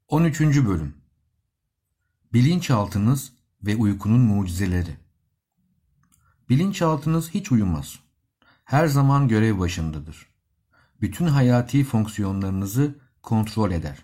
13. Bölüm. Bilinçaltınız ve uykunun mucizeleri. Bilinçaltınız hiç uyumaz. Her zaman görev başındadır. Bütün hayati fonksiyonlarınızı kontrol eder.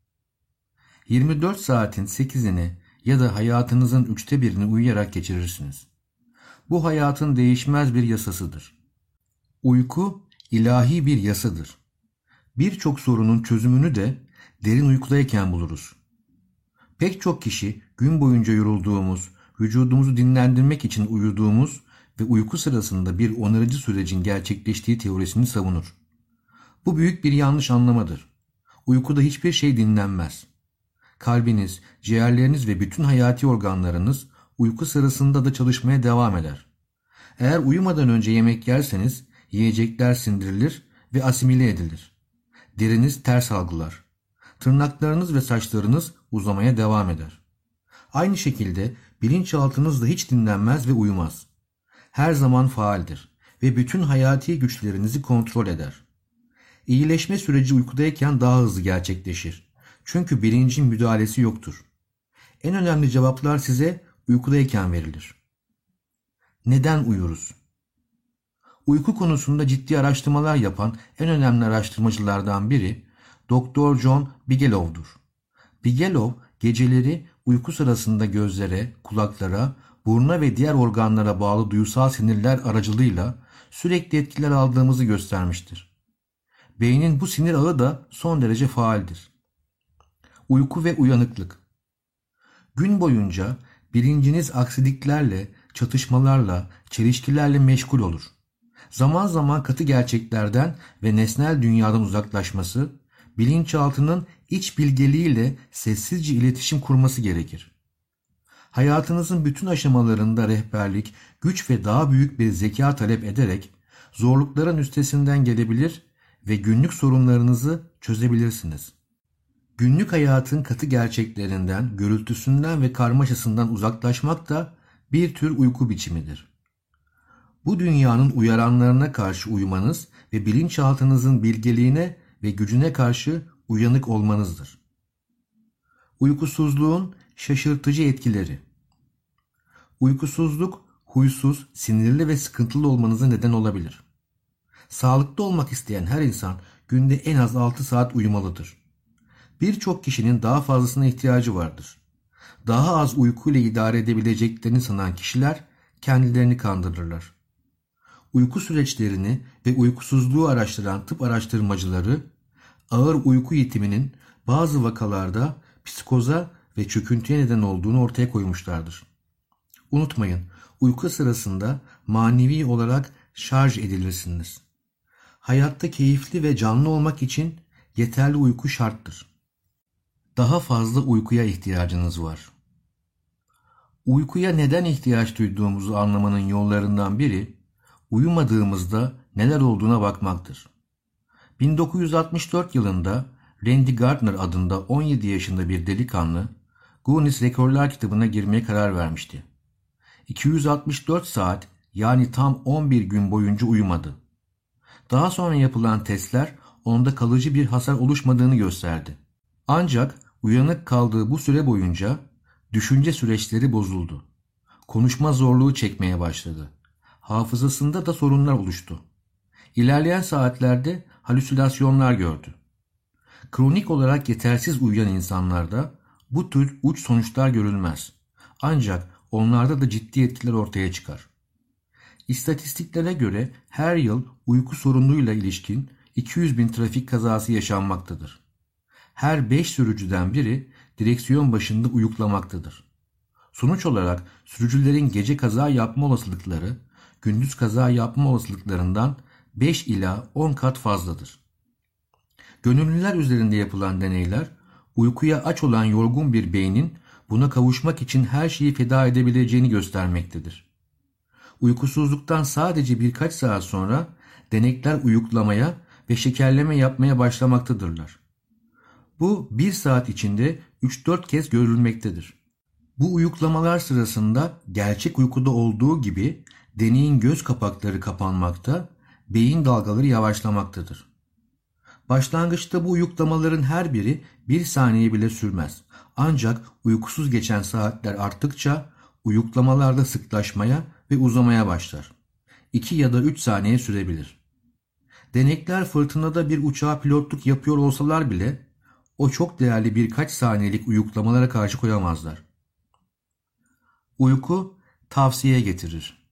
24 saatin 8'ini ya da hayatınızın 1/3'ünü uyuyarak geçirirsiniz. Bu hayatın değişmez bir yasasıdır. Uyku ilahi bir yasadır. Birçok sorunun çözümünü de derin uykudayken buluruz. Pek çok kişi gün boyunca yorulduğumuz, vücudumuzu dinlendirmek için uyuduğumuz ve uyku sırasında bir onarıcı sürecin gerçekleştiği teorisini savunur. Bu büyük bir yanlış anlamadır. Uykuda hiçbir şey dinlenmez. Kalbiniz, ciğerleriniz ve bütün hayati organlarınız uyku sırasında da çalışmaya devam eder. Eğer uyumadan önce yemek yerseniz yiyecekler sindirilir ve asimile edilir. Deriniz ters algılar. Tırnaklarınız ve saçlarınız uzamaya devam eder. Aynı şekilde bilinçaltınız da hiç dinlenmez ve uyumaz. Her zaman faaldir ve bütün hayati güçlerinizi kontrol eder. İyileşme süreci uykudayken daha hızlı gerçekleşir. Çünkü bilincin müdahalesi yoktur. En önemli cevaplar size uykudayken verilir. Neden uyuruz? Uyku konusunda ciddi araştırmalar yapan en önemli araştırmacılardan biri Dr. John Bigelow'dur. Bigelow, geceleri uyku sırasında gözlere, kulaklara, buruna ve diğer organlara bağlı duyusal sinirler aracılığıyla sürekli etkiler aldığımızı göstermiştir. Beynin bu sinir ağı da son derece faaldir. Uyku ve uyanıklık. Gün boyunca bilinciniz aksiliklerle, çatışmalarla, çelişkilerle meşgul olur. Zaman zaman katı gerçeklerden ve nesnel dünyadan uzaklaşması, bilinçaltının iç bilgeliğiyle sessizce iletişim kurması gerekir. Hayatınızın bütün aşamalarında rehberlik, güç ve daha büyük bir zeka talep ederek zorlukların üstesinden gelebilir ve günlük sorunlarınızı çözebilirsiniz. Günlük hayatın katı gerçeklerinden, gürültüsünden ve karmaşasından uzaklaşmak da bir tür uyku biçimidir. Bu dünyanın uyaranlarına karşı uyumanız ve bilinçaltınızın bilgeliğine ve gücüne karşı uyanık olmanızdır. Uykusuzluğun şaşırtıcı etkileri. Uykusuzluk, huysuz, sinirli ve sıkıntılı olmanıza neden olabilir. Sağlıklı olmak isteyen her insan günde en az 6 saat uyumalıdır. Birçok kişinin daha fazlasına ihtiyacı vardır. Daha az uykuyla idare edebileceklerini sanan kişiler kendilerini kandırırlar. Uyku süreçlerini ve uykusuzluğu araştıran tıp araştırmacıları, ağır uyku yitiminin bazı vakalarda psikoza ve çöküntüye neden olduğunu ortaya koymuşlardır. Unutmayın, uyku sırasında manevi olarak şarj edilirsiniz. Hayatta keyifli ve canlı olmak için yeterli uyku şarttır. Daha fazla uykuya ihtiyacınız var. Uykuya neden ihtiyaç duyduğumuzu anlamanın yollarından biri, uyumadığımızda neler olduğuna bakmaktır. 1964 yılında Randy Gardner adında 17 yaşında bir delikanlı, Guinness Rekorlar kitabına girmeye karar vermişti. 264 saat yani tam 11 gün boyunca uyumadı. Daha sonra yapılan testler onda kalıcı bir hasar oluşmadığını gösterdi. Ancak uyanık kaldığı bu süre boyunca düşünce süreçleri bozuldu. Konuşma zorluğu çekmeye başladı. Hafızasında da sorunlar oluştu. İlerleyen saatlerde halüsinasyonlar gördü. Kronik olarak yetersiz uyuyan insanlarda bu tür uç sonuçlar görülmez. Ancak onlarda da ciddi etkiler ortaya çıkar. İstatistiklere göre her yıl uyku sorunuyla ilişkin 200 bin trafik kazası yaşanmaktadır. Her 5 sürücüden biri direksiyon başında uyuklamaktadır. Sonuç olarak sürücülerin gece kaza yapma olasılıkları gündüz kaza yapma olasılıklarından 5 ila 10 kat fazladır. Gönüllüler üzerinde yapılan deneyler, uykuya aç olan yorgun bir beynin buna kavuşmak için her şeyi feda edebileceğini göstermektedir. Uykusuzluktan sadece birkaç saat sonra denekler uyuklamaya ve şekerleme yapmaya başlamaktadırlar. Bu 1 saat içinde 3-4 kez görülmektedir. Bu uyuklamalar sırasında gerçek uykuda olduğu gibi deneyin göz kapakları kapanmakta, beyin dalgaları yavaşlamaktadır. Başlangıçta bu uyuklamaların her biri 1 saniye bile sürmez. Ancak uykusuz geçen saatler arttıkça uyuklamalarda sıklaşmaya ve uzamaya başlar. 2 ya da 3 saniye sürebilir. Denekler fırtınada bir uçağa pilotluk yapıyor olsalar bile o çok değerli birkaç saniyelik uyuklamalara karşı koyamazlar. Uyku tavsiye getirir.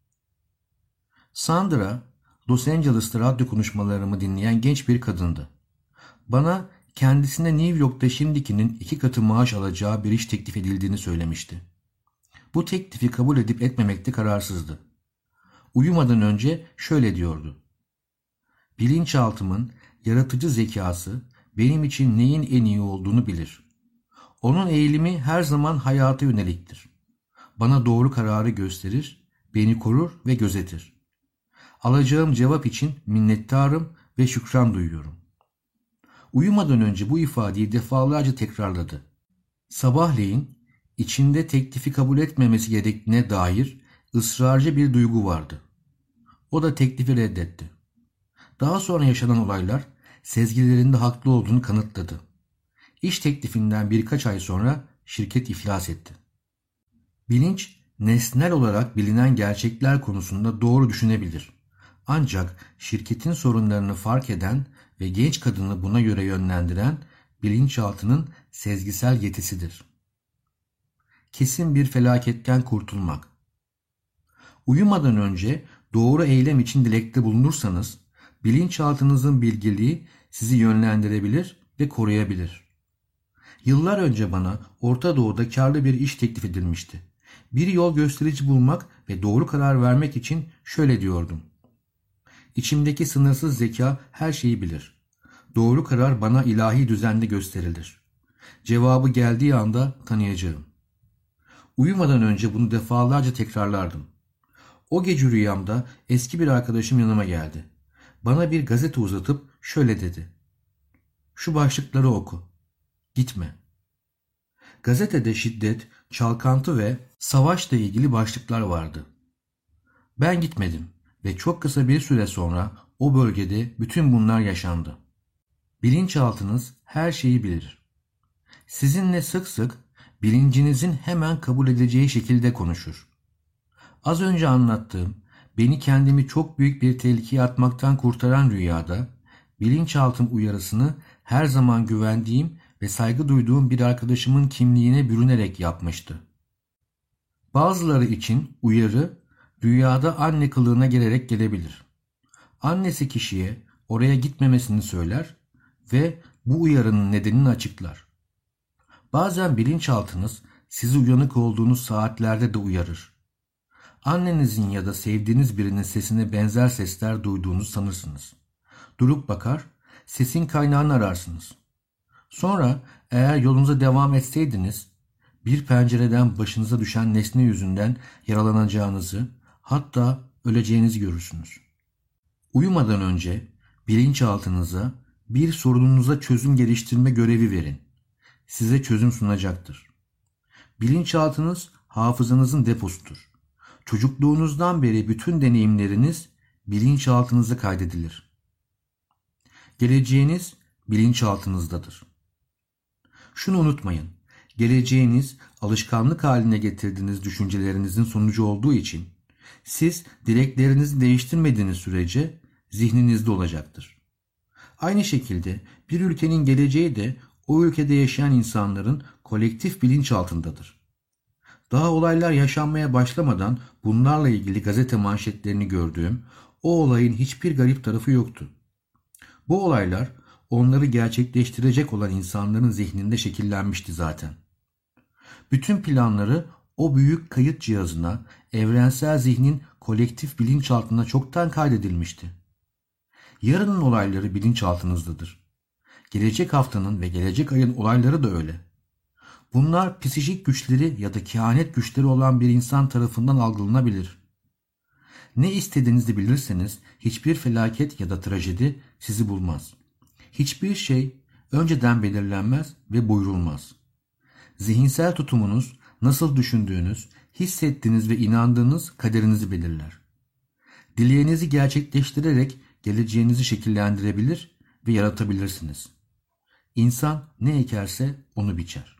Sandra, Los Angeles'ta radyo konuşmalarımı dinleyen genç bir kadındı. Bana kendisine New York'ta şimdikinin 2 katı maaş alacağı bir iş teklif edildiğini söylemişti. Bu teklifi kabul edip etmemekte kararsızdı. Uyumadan önce şöyle diyordu: Bilinçaltımın yaratıcı zekası benim için neyin en iyi olduğunu bilir. Onun eğilimi her zaman hayata yöneliktir. Bana doğru kararı gösterir, beni korur ve gözetir. Alacağım cevap için minnettarım ve şükran duyuyorum. Uyumadan önce bu ifadeyi defalarca tekrarladı. Sabahleyin içinde teklifi kabul etmemesi gerektiğine dair ısrarcı bir duygu vardı. O da teklifi reddetti. Daha sonra yaşanan olaylar sezgilerinde haklı olduğunu kanıtladı. İş teklifinden birkaç ay sonra şirket iflas etti. Bilinç, nesnel olarak bilinen gerçekler konusunda doğru düşünebilir. Ancak şirketin sorunlarını fark eden ve genç kadını buna göre yönlendiren bilinçaltının sezgisel yetisidir. Kesin bir felaketten kurtulmak. Uyumadan önce doğru eylem için dilekte bulunursanız, bilinçaltınızın bilgeliği sizi yönlendirebilir ve koruyabilir. Yıllar önce bana Orta Doğu'da karlı bir iş teklif edilmişti. Bir yol gösterici bulmak ve doğru karar vermek için şöyle diyordum: İçimdeki sınırsız zeka her şeyi bilir. Doğru karar bana ilahi düzende gösterilir. Cevabı geldiği anda tanıyacağım. Uyumadan önce bunu defalarca tekrarlardım. O gece rüyamda eski bir arkadaşım yanıma geldi. Bana bir gazete uzatıp şöyle dedi: Şu başlıkları oku. Gitme. Gazetede şiddet, çalkantı ve savaşla ilgili başlıklar vardı. Ben gitmedim ve çok kısa bir süre sonra o bölgede bütün bunlar yaşandı. Bilinçaltınız her şeyi bilir. Sizinle sık sık bilincinizin hemen kabul edeceği şekilde konuşur. Az önce anlattığım, beni kendimi çok büyük bir tehlikeye atmaktan kurtaran rüyada, bilinçaltım uyarısını her zaman güvendiğim ve saygı duyduğum bir arkadaşımın kimliğine bürünerek yapmıştı. Bazıları için uyarı, rüyada anne kılığına gelerek gelebilir. Annesi kişiye oraya gitmemesini söyler ve bu uyarının nedenini açıklar. Bazen bilinçaltınız sizi uyanık olduğunuz saatlerde de uyarır. Annenizin ya da sevdiğiniz birinin sesine benzer sesler duyduğunuzu sanırsınız. Durup bakar, sesin kaynağını ararsınız. Sonra eğer yolunuza devam etseydiniz, bir pencereden başınıza düşen nesne yüzünden yaralanacağınızı, hatta öleceğinizi görürsünüz. Uyumadan önce bilinçaltınıza bir sorununuza çözüm geliştirme görevi verin. Size çözüm sunacaktır. Bilinçaltınız hafızanızın deposudur. Çocukluğunuzdan beri bütün deneyimleriniz bilinçaltınıza kaydedilir. Geleceğiniz bilinçaltınızdadır. Şunu unutmayın, geleceğiniz alışkanlık haline getirdiğiniz düşüncelerinizin sonucu olduğu için siz dileklerinizi değiştirmediğiniz sürece zihninizde olacaktır. Aynı şekilde bir ülkenin geleceği de o ülkede yaşayan insanların kolektif bilinçaltındadır. Daha olaylar yaşanmaya başlamadan bunlarla ilgili gazete manşetlerini gördüğüm o olayın hiçbir garip tarafı yoktu. Bu olaylar onları gerçekleştirecek olan insanların zihninde şekillenmişti zaten. Bütün planları o büyük kayıt cihazına, evrensel zihnin kolektif bilinçaltına çoktan kaydedilmişti. Yarının olayları bilinçaltınızdadır. Gelecek haftanın ve gelecek ayın olayları da öyle. Bunlar psikik güçleri ya da kehanet güçleri olan bir insan tarafından algılanabilir. Ne istediğinizi bilirseniz hiçbir felaket ya da trajedi sizi bulmaz. Hiçbir şey önceden belirlenmez ve buyurulmaz. Zihinsel tutumunuz, nasıl düşündüğünüz, hissettiğiniz ve inandığınız kaderinizi belirler. Dileğinizi gerçekleştirerek geleceğinizi şekillendirebilir ve yaratabilirsiniz. İnsan ne ekerse onu biçer.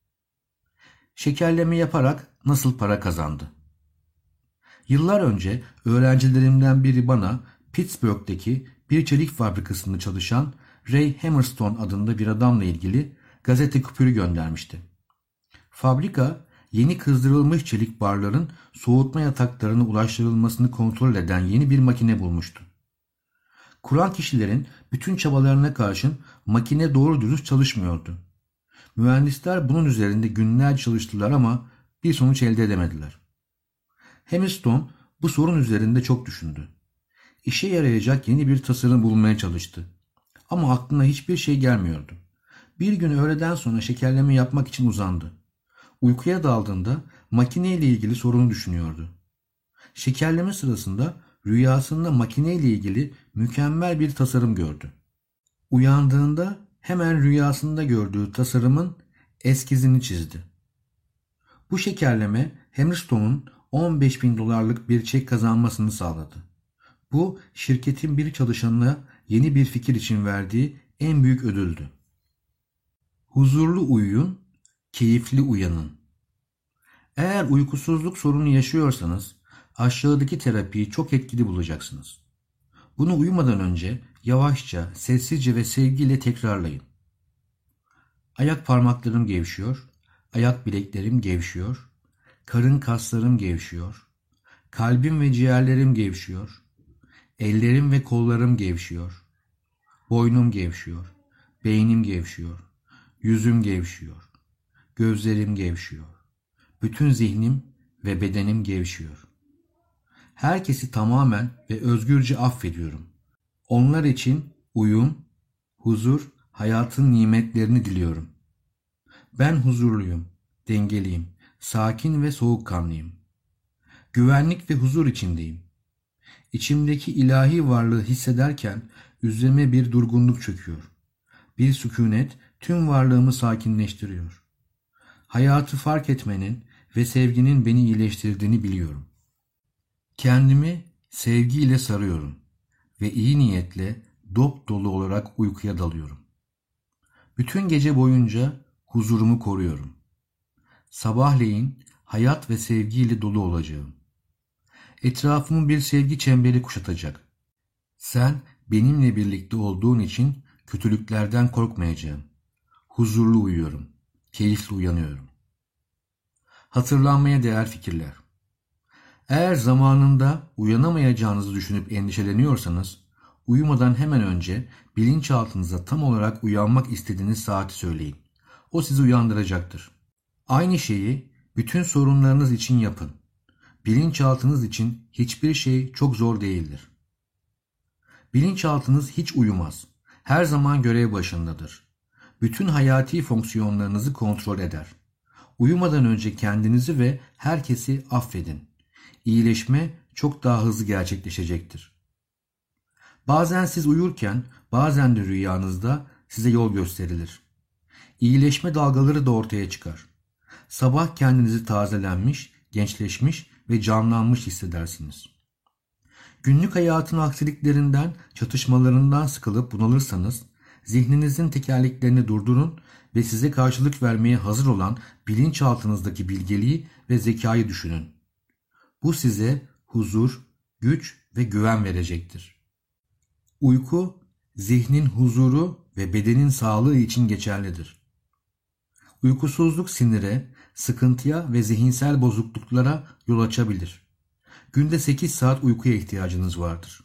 Şekerleme yaparak nasıl para kazandı? Yıllar önce öğrencilerimden biri bana Pittsburgh'deki bir çelik fabrikasında çalışan Ray Hammerstone adında bir adamla ilgili gazete küpürü göndermişti. Fabrika, yeni kızdırılmış çelik barların soğutma yataklarına ulaştırılmasını kontrol eden yeni bir makine bulmuştu. Kuran kişilerin bütün çabalarına karşın makine doğru dürüst çalışmıyordu. Mühendisler bunun üzerinde günlerce çalıştılar ama bir sonuç elde edemediler. Hammerstone bu sorun üzerinde çok düşündü. İşe yarayacak yeni bir tasarım bulmaya çalıştı. Ama aklına hiçbir şey gelmiyordu. Bir gün öğleden sonra şekerleme yapmak için uzandı. Uykuya daldığında makineyle ilgili sorunu düşünüyordu. Şekerleme sırasında rüyasında makineyle ilgili mükemmel bir tasarım gördü. Uyandığında hemen rüyasında gördüğü tasarımın eskizini çizdi. Bu şekerleme Hammerstone'un $15.000 bir çek kazanmasını sağladı. Bu şirketin bir çalışanına yeni bir fikir için verdiği en büyük ödüldü. Huzurlu uyuyun, keyifli uyanın. Eğer uykusuzluk sorunu yaşıyorsanız aşağıdaki terapiyi çok etkili bulacaksınız. Bunu uyumadan önce yavaşça, sessizce ve sevgiyle tekrarlayın. Ayak parmaklarım gevşiyor, ayak bileklerim gevşiyor, karın kaslarım gevşiyor, kalbim ve ciğerlerim gevşiyor, ellerim ve kollarım gevşiyor, boynum gevşiyor, beynim gevşiyor, yüzüm gevşiyor, gözlerim gevşiyor, bütün zihnim ve bedenim gevşiyor. Herkesi tamamen ve özgürce affediyorum. Onlar için uyum, huzur, hayatın nimetlerini diliyorum. Ben huzurluyum, dengeliyim, sakin ve soğukkanlıyım. Güvenlik ve huzur içindeyim. İçimdeki ilahi varlığı hissederken üzerime bir durgunluk çöküyor. Bir sükunet tüm varlığımı sakinleştiriyor. Hayatı fark etmenin ve sevginin beni iyileştirdiğini biliyorum. Kendimi sevgiyle sarıyorum ve iyi niyetle dop dolu olarak uykuya dalıyorum. Bütün gece boyunca huzurumu koruyorum. Sabahleyin hayat ve sevgiyle dolu olacağım. Etrafımı bir sevgi çemberi kuşatacak. Sen benimle birlikte olduğun için kötülüklerden korkmayacağım. Huzurlu uyuyorum. Keyifli uyanıyorum. Hatırlanmaya değer fikirler. Eğer zamanında uyanamayacağınızı düşünüp endişeleniyorsanız, uyumadan hemen önce bilinçaltınıza tam olarak uyanmak istediğiniz saati söyleyin. O sizi uyandıracaktır. Aynı şeyi bütün sorunlarınız için yapın. Bilinçaltınız için hiçbir şey çok zor değildir. Bilinçaltınız hiç uyumaz. Her zaman görev başındadır. Bütün hayati fonksiyonlarınızı kontrol eder. Uyumadan önce kendinizi ve herkesi affedin. İyileşme çok daha hızlı gerçekleşecektir. Bazen siz uyurken, bazen de rüyanızda size yol gösterilir. İyileşme dalgaları da ortaya çıkar. Sabah kendinizi tazelenmiş, gençleşmiş ve canlanmış hissedersiniz. Günlük hayatın aksiliklerinden, çatışmalarından sıkılıp bunalırsanız, zihninizin tekerleklerini durdurun ve size karşılık vermeye hazır olan bilinçaltınızdaki bilgeliği ve zekayı düşünün. Bu size huzur, güç ve güven verecektir. Uyku, zihnin huzuru ve bedenin sağlığı için geçerlidir. Uykusuzluk sinire, sıkıntıya ve zihinsel bozukluklara yol açabilir. Günde 8 saat uykuya ihtiyacınız vardır.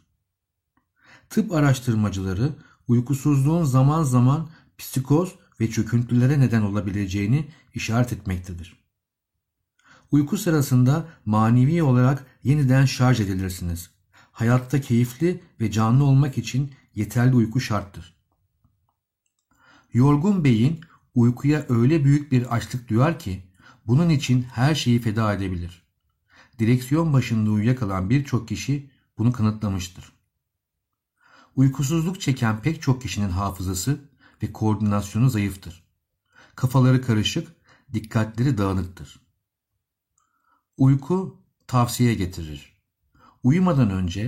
Tıp araştırmacıları uykusuzluğun zaman zaman psikoz ve çöküntülere neden olabileceğini işaret etmektedir. Uyku sırasında manevi olarak yeniden şarj edilirsiniz. Hayatta keyifli ve canlı olmak için yeterli uyku şarttır. Yorgun beyin uykuya öyle büyük bir açlık duyar ki bunun için her şeyi feda edebilir. Direksiyon başında uyuyakalan birçok kişi bunu kanıtlamıştır. Uykusuzluk çeken pek çok kişinin hafızası ve koordinasyonu zayıftır. Kafaları karışık, dikkatleri dağınıktır. Uyku tavsiye getirir. Uyumadan önce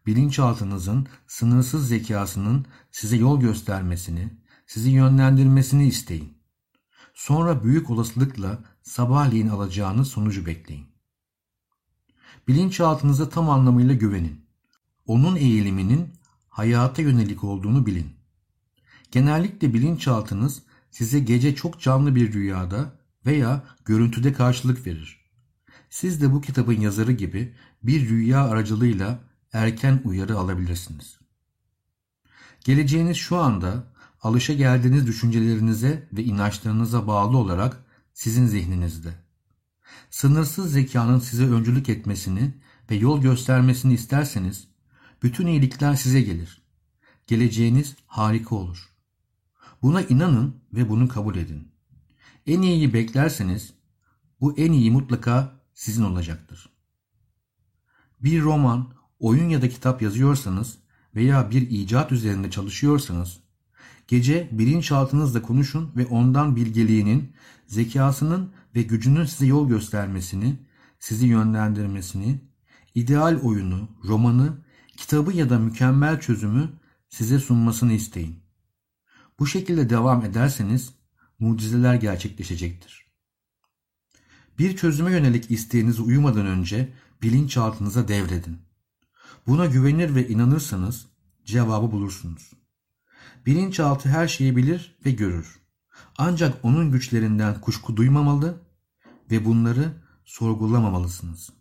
bilinçaltınızın sınırsız zekasının size yol göstermesini, sizi yönlendirmesini isteyin. Sonra büyük olasılıkla sabahleyin alacağınız sonucu bekleyin. Bilinçaltınıza tam anlamıyla güvenin. Onun eğiliminin hayata yönelik olduğunu bilin. Genellikle bilinçaltınız size gece çok canlı bir rüyada veya görüntüde karşılık verir. Siz de bu kitabın yazarı gibi bir rüya aracılığıyla erken uyarı alabilirsiniz. Geleceğiniz şu anda alışageldiğiniz düşüncelerinize ve inançlarınıza bağlı olarak sizin zihninizde. Sınırsız zekanın size öncülük etmesini ve yol göstermesini isterseniz bütün iyilikler size gelir. Geleceğiniz harika olur. Buna inanın ve bunu kabul edin. En iyiyi beklerseniz bu en iyi mutlaka sizin olacaktır. Bir roman, oyun ya da kitap yazıyorsanız veya bir icat üzerinde çalışıyorsanız, gece bilinçaltınızla konuşun ve ondan bilgeliğinin, zekasının ve gücünün size yol göstermesini, sizi yönlendirmesini, ideal oyunu, romanı, kitabı ya da mükemmel çözümü size sunmasını isteyin. Bu şekilde devam ederseniz mucizeler gerçekleşecektir. Bir çözüme yönelik isteğinize uyumadan önce bilinçaltınıza devredin. Buna güvenir ve inanırsanız cevabı bulursunuz. Bilinçaltı her şeyi bilir ve görür. Ancak onun güçlerinden kuşku duymamalı ve bunları sorgulamamalısınız.